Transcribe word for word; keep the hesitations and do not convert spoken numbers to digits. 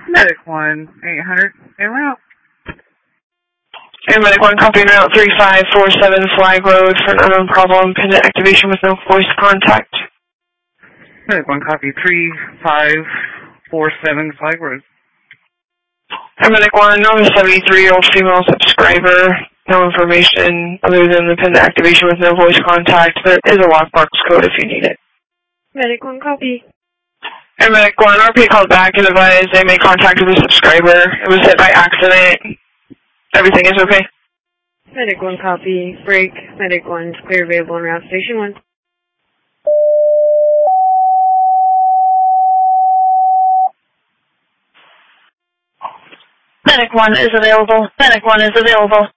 Medic one, eight hundred, en route. Hey, Medic one, copy route three five four seven Flag Road for an unknown problem, pendant activation with no voice contact. Medic one, copy three five four seven Flag Road. Hey, Medic one, I'm a seventy-three-year-old female subscriber. No information other than the pendant activation with no voice contact. There is a lockbox code if you need it. Medic one, copy. Hey, Medic one, R P called back and advised they made contact with the subscriber. It was hit by accident. Everything is okay? Medic one, copy. Break. Medic one, clear available en route station one. Medic one is available. Medic one is available.